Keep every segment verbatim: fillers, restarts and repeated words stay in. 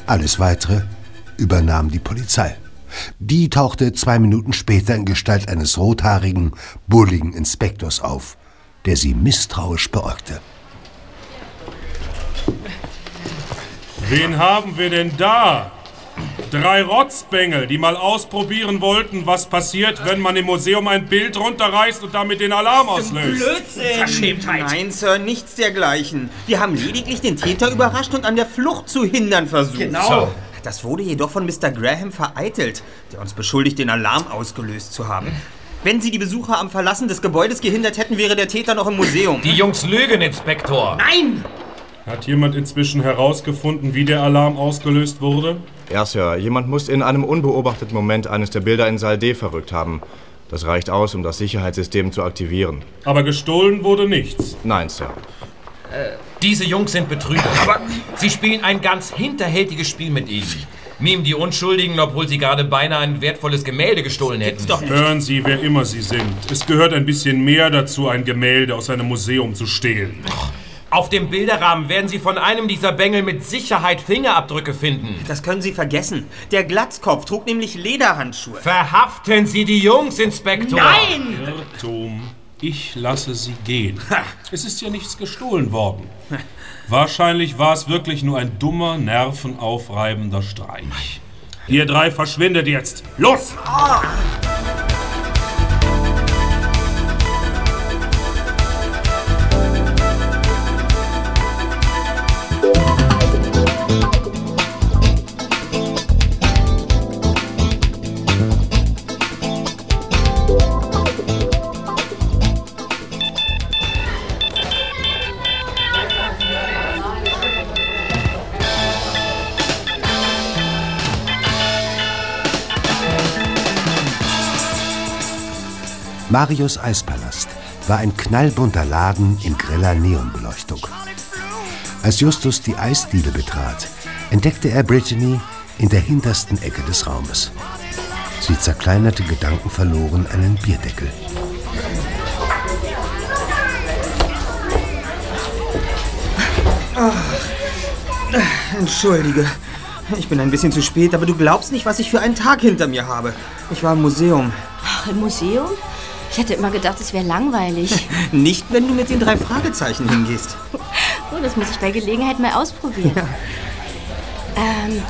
Alles Weitere übernahm die Polizei. Die tauchte zwei Minuten später in Gestalt eines rothaarigen, bulligen Inspektors auf, der sie misstrauisch beäugte. Wen haben wir denn da? Drei Rotzbengel, die mal ausprobieren wollten, was passiert, wenn man im Museum ein Bild runterreißt und damit den Alarm auslöst. Blödsinn! Verschämtheit! Nein, Sir, nichts dergleichen. Wir haben lediglich den Täter überrascht und an der Flucht zu hindern versucht. Genau. So. Das wurde jedoch von Mister Graham vereitelt, der uns beschuldigt, den Alarm ausgelöst zu haben. Wenn Sie die Besucher am Verlassen des Gebäudes gehindert hätten, wäre der Täter noch im Museum. Die Jungs lügen, Inspektor. Nein! Hat jemand inzwischen herausgefunden, wie der Alarm ausgelöst wurde? Ja, Sir. Jemand muss in einem unbeobachteten Moment eines der Bilder in Saal D verrückt haben. Das reicht aus, um das Sicherheitssystem zu aktivieren. Aber gestohlen wurde nichts. Nein, Sir. Äh, diese Jungs sind Betrüger. Aber sie spielen ein ganz hinterhältiges Spiel mit Ihnen. Mimen die Unschuldigen, obwohl sie gerade beinahe ein wertvolles Gemälde gestohlen hätten. Doch nicht. Hören Sie, wer immer Sie sind. Es gehört ein bisschen mehr dazu, ein Gemälde aus einem Museum zu stehlen. Auf dem Bilderrahmen werden Sie von einem dieser Bengel mit Sicherheit Fingerabdrücke finden. Das können Sie vergessen. Der Glatzkopf trug nämlich Lederhandschuhe. Verhaften Sie die Jungs, Inspektor! Nein! Irrtum. Ich lasse Sie gehen. Es ist ja nichts gestohlen worden. Wahrscheinlich war es wirklich nur ein dummer, nervenaufreibender Streich. Ihr drei verschwindet jetzt. Los! Oh. Marius Eispalast war ein knallbunter Laden in greller Neonbeleuchtung. Als Justus die Eisdiele betrat, entdeckte er Brittany in der hintersten Ecke des Raumes. Sie zerkleinerte gedankenverloren einen Bierdeckel. Ach, entschuldige. Ich bin ein bisschen zu spät, aber du glaubst nicht, was ich für einen Tag hinter mir habe. Ich war im Museum. Ach, im Museum? Ich hätte immer gedacht, es wäre langweilig. Nicht, wenn du mit den drei Fragezeichen hingehst. Oh, das muss ich bei Gelegenheit mal ausprobieren. Ja. Ähm.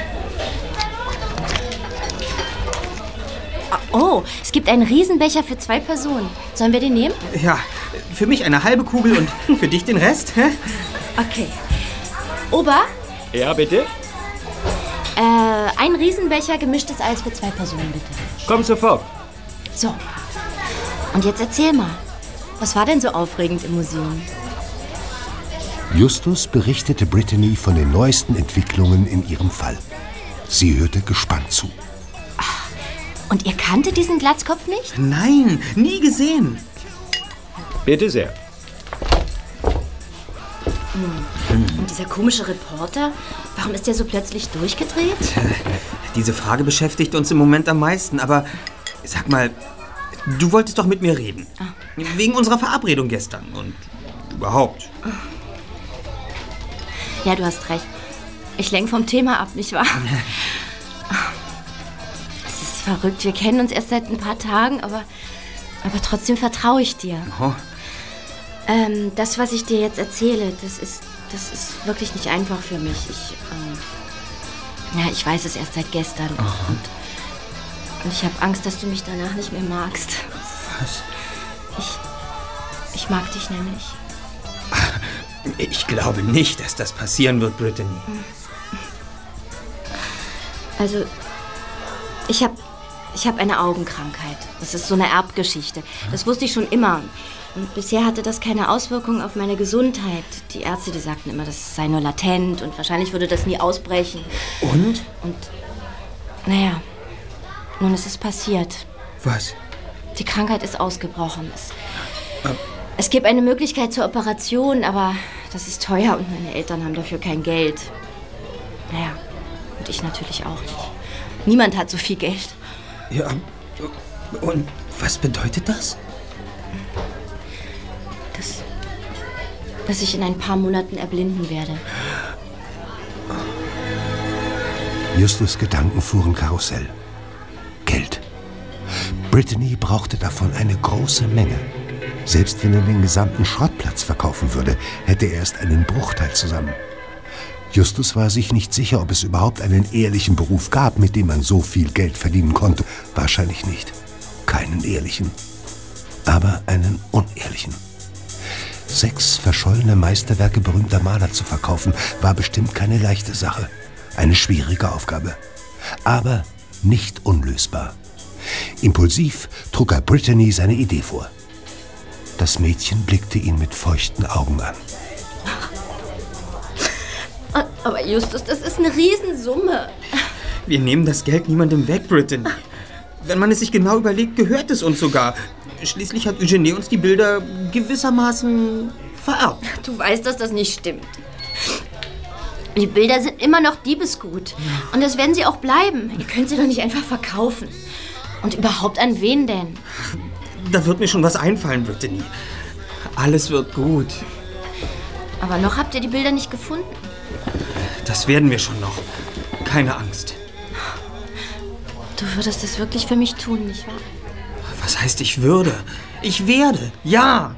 Oh, es gibt einen Riesenbecher für zwei Personen. Sollen wir den nehmen? Ja, für mich eine halbe Kugel und für dich den Rest. Hä? Okay. Ober? Ja, bitte? Äh, ein Riesenbecher gemischtes Eis für zwei Personen, bitte. Komm sofort. So. Und jetzt erzähl mal, was war denn so aufregend im Museum? Justus berichtete Brittany von den neuesten Entwicklungen in ihrem Fall. Sie hörte gespannt zu. Ach, und ihr kanntet diesen Glatzkopf nicht? Nein, nie gesehen. Bitte sehr. Und dieser komische Reporter, warum ist der so plötzlich durchgedreht? Diese Frage beschäftigt uns im Moment am meisten, aber sag mal, du wolltest doch mit mir reden. Ah. Wegen unserer Verabredung gestern und überhaupt. Ja, du hast recht. Ich lenke vom Thema ab, nicht wahr? Es ist verrückt, wir kennen uns erst seit ein paar Tagen, aber, aber trotzdem vertraue ich dir. Oh. Ähm, das, was ich dir jetzt erzähle, das ist, das ist wirklich nicht einfach für mich. Ich, ähm, ja, ich weiß es erst seit gestern. Und, und ich habe Angst, dass du mich danach nicht mehr magst. Was? Ich, ich mag dich nämlich. Ich glaube nicht, dass das passieren wird, Brittany. Also, ich habe ich hab eine Augenkrankheit. Das ist so eine Erbgeschichte. Das wusste ich schon immer. Und bisher hatte das keine Auswirkungen auf meine Gesundheit. Die Ärzte, die sagten immer, das sei nur latent und wahrscheinlich würde das nie ausbrechen. Und? Und, naja, nun ist es passiert. Was? Die Krankheit ist ausgebrochen. Es, äh. es gibt eine Möglichkeit zur Operation, aber das ist teuer und meine Eltern haben dafür kein Geld. Naja, und ich natürlich auch nicht. Niemand hat so viel Geld. Ja, und was bedeutet das? Dass, dass ich in ein paar Monaten erblinden werde. Justus' Gedanken fuhren Karussell. Geld. Brittany brauchte davon eine große Menge. Selbst wenn er den gesamten Schrottplatz verkaufen würde, hätte er erst einen Bruchteil zusammen. Justus war sich nicht sicher, ob es überhaupt einen ehrlichen Beruf gab, mit dem man so viel Geld verdienen konnte. Wahrscheinlich nicht. Keinen ehrlichen. Aber einen unehrlichen. Sechs verschollene Meisterwerke berühmter Maler zu verkaufen, war bestimmt keine leichte Sache. Eine schwierige Aufgabe. Aber nicht unlösbar. Impulsiv trug er Brittany seine Idee vor. Das Mädchen blickte ihn mit feuchten Augen an. Aber Justus, das ist eine Riesensumme. Wir nehmen das Geld niemandem weg, Brittany. Wenn man es sich genau überlegt, gehört es uns sogar. Schließlich hat Eugenie uns die Bilder gewissermaßen vererbt. Du weißt, dass das nicht stimmt. Die Bilder sind immer noch Diebesgut. Und das werden sie auch bleiben. Ihr könnt sie doch nicht einfach verkaufen. Und überhaupt an wen denn? Da wird mir schon was einfallen, Brittany. Alles wird gut. Aber noch habt ihr die Bilder nicht gefunden. Das werden wir schon noch. Keine Angst. Du würdest das wirklich für mich tun, nicht wahr? Was heißt, ich würde? Ich werde, ja.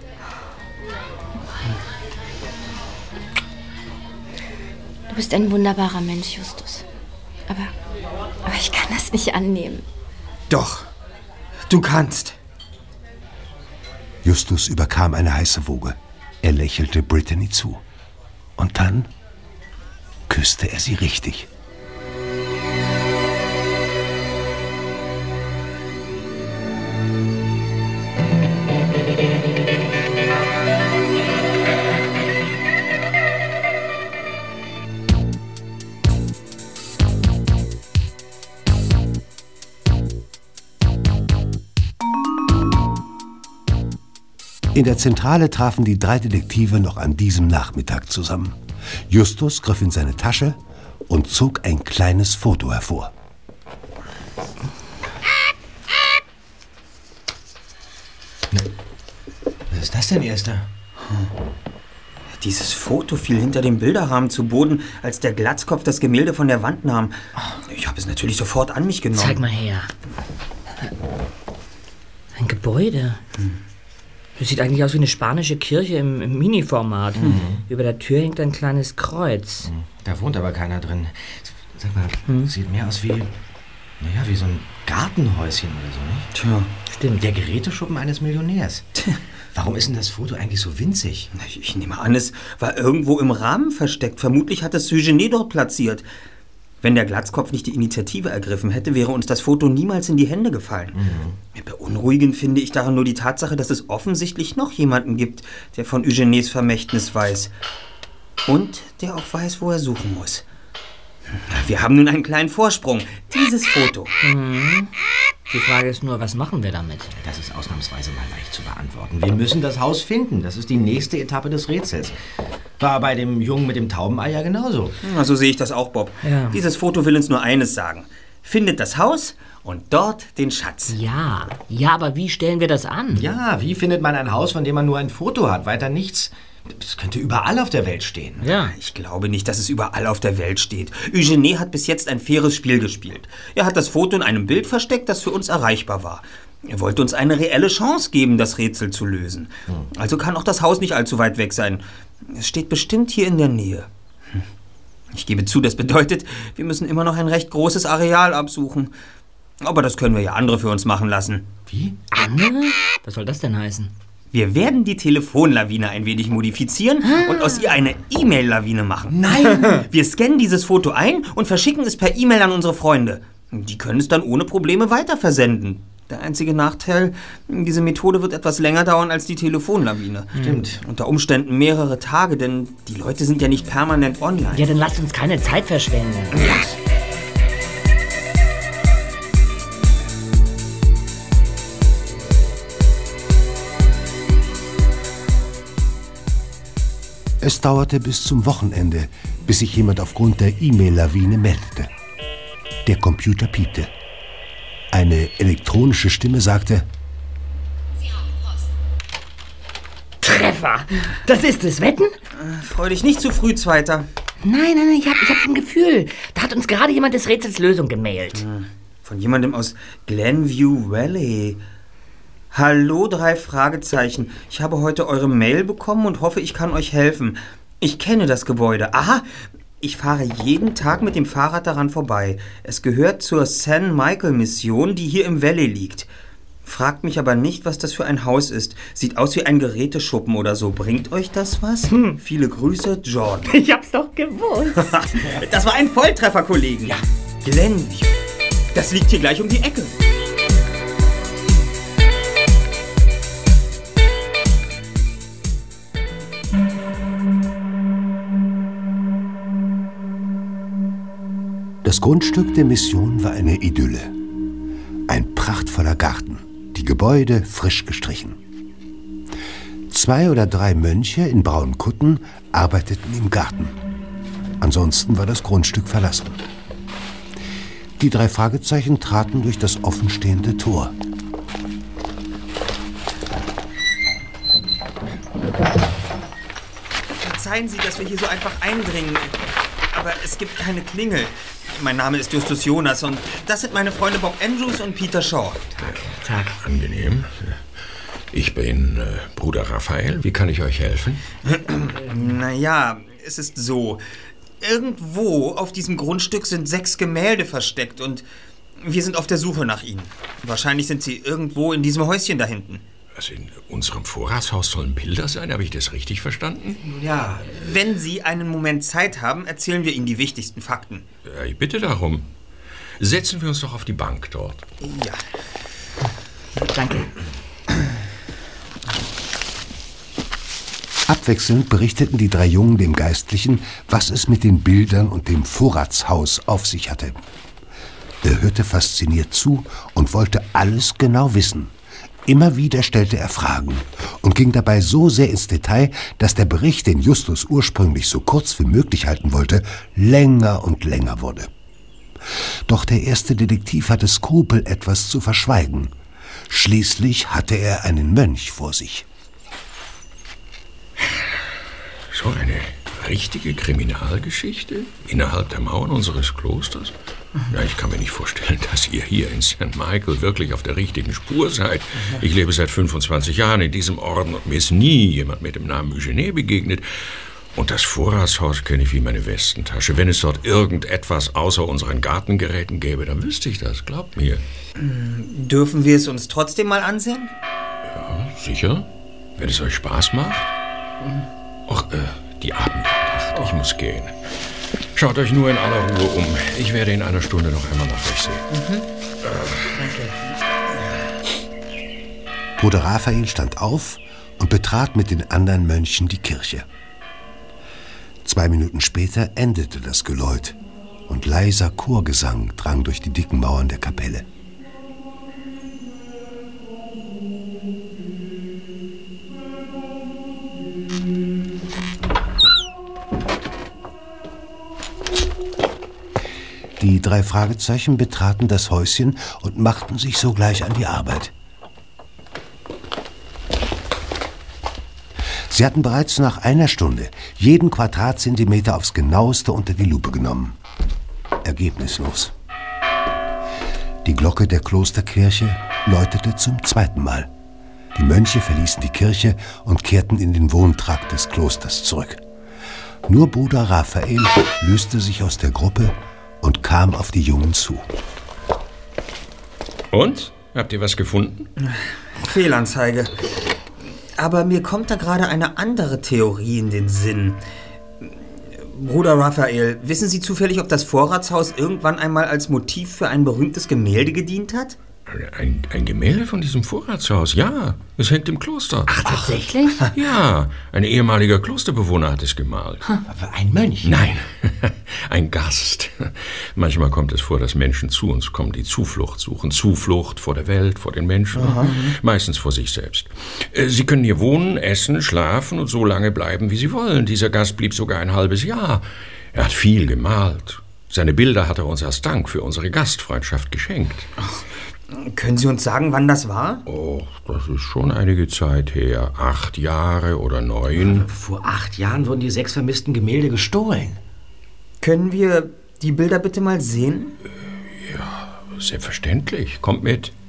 Du bist ein wunderbarer Mensch, Justus. Aber, aber ich kann das nicht annehmen. Doch, du kannst. Justus überkam eine heiße Woge. Er lächelte Brittany zu. Und dann küsste er sie richtig. In der Zentrale trafen die drei Detektive noch an diesem Nachmittag zusammen. Justus griff in seine Tasche und zog ein kleines Foto hervor. Was ist das denn, Erster? Hm. Dieses Foto fiel hinter dem Bilderrahmen zu Boden, als der Glatzkopf das Gemälde von der Wand nahm. Ich habe es natürlich sofort an mich genommen. Zeig mal her. Ein Gebäude. Hm. Das sieht eigentlich aus wie eine spanische Kirche im, im Mini-Format. Mhm. Über der Tür hängt ein kleines Kreuz. Da wohnt aber keiner drin. Sag mal, hm? Sieht mehr aus wie, naja, wie so ein Gartenhäuschen oder so, nicht? Tja, stimmt. Der Geräteschuppen eines Millionärs. Warum ist denn das Foto eigentlich so winzig? Ich, ich nehme an, es war irgendwo im Rahmen versteckt. Vermutlich hat es Eugenie dort platziert. Wenn der Glatzkopf nicht die Initiative ergriffen hätte, wäre uns das Foto niemals in die Hände gefallen. Mhm. Beunruhigend finde ich daran nur die Tatsache, dass es offensichtlich noch jemanden gibt, der von Eugenies Vermächtnis weiß. Und der auch weiß, wo er suchen muss. Wir haben nun einen kleinen Vorsprung. Dieses Foto. Mhm. Die Frage ist nur, was machen wir damit? Das ist ausnahmsweise mal leicht zu beantworten. Wir müssen das Haus finden. Das ist die nächste Etappe des Rätsels. War bei dem Jungen mit dem Taubenei ja genauso. Ja, so sehe ich das auch, Bob. Ja. Dieses Foto will uns nur eines sagen. Findet das Haus und dort den Schatz. Ja, ja, aber wie stellen wir das an? Ja, wie findet man ein Haus, von dem man nur ein Foto hat, weiter nichts? Das könnte überall auf der Welt stehen. Ja. Ich glaube nicht, dass es überall auf der Welt steht. Eugenie hat bis jetzt ein faires Spiel gespielt. Er hat das Foto in einem Bild versteckt, das für uns erreichbar war. Er wollte uns eine reelle Chance geben, das Rätsel zu lösen. Hm. Also kann auch das Haus nicht allzu weit weg sein. Es steht bestimmt hier in der Nähe. Hm. Ich gebe zu, das bedeutet, wir müssen immer noch ein recht großes Areal absuchen. Aber das können wir ja andere für uns machen lassen. Wie? Andere? Was soll das denn heißen? Wir werden die Telefonlawine ein wenig modifizieren ah. und aus ihr eine E-Mail-Lawine machen. Nein! Wir scannen dieses Foto ein und verschicken es per E-Mail an unsere Freunde. Die können es dann ohne Probleme weiterversenden. Der einzige Nachteil, diese Methode wird etwas länger dauern als die Telefonlawine. Stimmt. Unter Umständen mehrere Tage, denn die Leute sind ja nicht permanent online. Ja, dann lasst uns keine Zeit verschwenden. Ja. Es dauerte bis zum Wochenende, bis sich jemand aufgrund der E-Mail-Lawine meldete. Der Computer piepte. Eine elektronische Stimme sagte: Treffer! Das ist es, wetten? Äh, freu dich nicht zu früh, Zweiter. Nein, nein, nein, ich habe ich hab ein Gefühl. Da hat uns gerade jemand des Rätsels Lösung gemailt. Von jemandem aus Glenview Valley. Hallo, drei Fragezeichen. Ich habe heute eure Mail bekommen und hoffe, ich kann euch helfen. Ich kenne das Gebäude. Aha, ich fahre jeden Tag mit dem Fahrrad daran vorbei. Es gehört zur Saint Michael Mission, die hier im Valley liegt. Fragt mich aber nicht, was das für ein Haus ist. Sieht aus wie ein Geräteschuppen oder so. Bringt euch das was? Hm. Viele Grüße, Jordan. Ich hab's doch gewusst. Das war ein Volltreffer, Kollegen. Ja. Glenview. Das liegt hier gleich um die Ecke. Das Grundstück der Mission war eine Idylle. Ein prachtvoller Garten, die Gebäude frisch gestrichen. Zwei oder drei Mönche in braunen Kutten arbeiteten im Garten. Ansonsten war das Grundstück verlassen. Die drei Fragezeichen traten durch das offenstehende Tor. Verzeihen Sie, dass wir hier so einfach eindringen, aber es gibt keine Klingel. Mein Name ist Justus Jonas und das sind meine Freunde Bob Andrews und Peter Shaw. Tag. Tag. Angenehm. Ich bin äh, Bruder Raphael. Wie kann ich euch helfen? Naja, es ist so. Irgendwo auf diesem Grundstück sind sechs Gemälde versteckt und wir sind auf der Suche nach ihnen. Wahrscheinlich sind sie irgendwo in diesem Häuschen da hinten. Also in unserem Vorratshaus sollen Bilder sein? Habe ich das richtig verstanden? Ja, wenn Sie einen Moment Zeit haben, erzählen wir Ihnen die wichtigsten Fakten. Ja, ich bitte darum. Setzen wir uns doch auf die Bank dort. Ja. Danke. Abwechselnd berichteten die drei Jungen dem Geistlichen, was es mit den Bildern und dem Vorratshaus auf sich hatte. Er hörte fasziniert zu und wollte alles genau wissen. Immer wieder stellte er Fragen und ging dabei so sehr ins Detail, dass der Bericht, den Justus ursprünglich so kurz wie möglich halten wollte, länger und länger wurde. Doch der erste Detektiv hatte Skrupel, etwas zu verschweigen. Schließlich hatte er einen Mönch vor sich. So eine richtige Kriminalgeschichte innerhalb der Mauern unseres Klosters? Ja, ich kann mir nicht vorstellen, dass ihr hier in Saint Michael wirklich auf der richtigen Spur seid. Ich lebe seit fünfundzwanzig Jahren in diesem Orden und mir ist nie jemand mit dem Namen Eugene begegnet. Und das Vorratshaus kenne ich wie meine Westentasche. Wenn es dort irgendetwas außer unseren Gartengeräten gäbe, dann wüsste ich das, glaubt mir. Dürfen wir es uns trotzdem mal ansehen? Ja, sicher. Wenn es euch Spaß macht. Och, äh, die Abendandacht. Ich muss gehen. Schaut euch nur in aller Ruhe um. Ich werde in einer Stunde noch einmal nach euch sehen. Mhm. Äh. Danke. Bruder Raphael stand auf und betrat mit den anderen Mönchen die Kirche. Zwei Minuten später endete das Geläut und leiser Chorgesang drang durch die dicken Mauern der Kapelle. Die drei Fragezeichen betraten das Häuschen und machten sich sogleich an die Arbeit. Sie hatten bereits nach einer Stunde jeden Quadratzentimeter aufs Genaueste unter die Lupe genommen. Ergebnislos. Die Glocke der Klosterkirche läutete zum zweiten Mal. Die Mönche verließen die Kirche und kehrten in den Wohntrakt des Klosters zurück. Nur Bruder Raphael löste sich aus der Gruppe und kam auf die Jungen zu. Und? Habt ihr was gefunden? Fehlanzeige. Aber mir kommt da gerade eine andere Theorie in den Sinn. Bruder Raphael, wissen Sie zufällig, ob das Vorratshaus irgendwann einmal als Motiv für ein berühmtes Gemälde gedient hat? Ein, ein Gemälde von diesem Vorratshaus, ja. Es hängt im Kloster. Ach, tatsächlich? Ja, ein ehemaliger Klosterbewohner hat es gemalt. Aber ein Mönch? Nein, ein Gast. Manchmal kommt es vor, dass Menschen zu uns kommen, die Zuflucht suchen. Zuflucht vor der Welt, vor den Menschen. Aha. Meistens vor sich selbst. Sie können hier wohnen, essen, schlafen und so lange bleiben, wie sie wollen. Dieser Gast blieb sogar ein halbes Jahr. Er hat viel gemalt. Seine Bilder hat er uns als Dank für unsere Gastfreundschaft geschenkt. Ach. Können Sie uns sagen, wann das war? Oh, das ist schon einige Zeit her. Acht Jahre oder neun. Vor acht Jahren wurden die sechs vermissten Gemälde gestohlen. Können wir die Bilder bitte mal sehen? Ja, selbstverständlich. Kommt mit.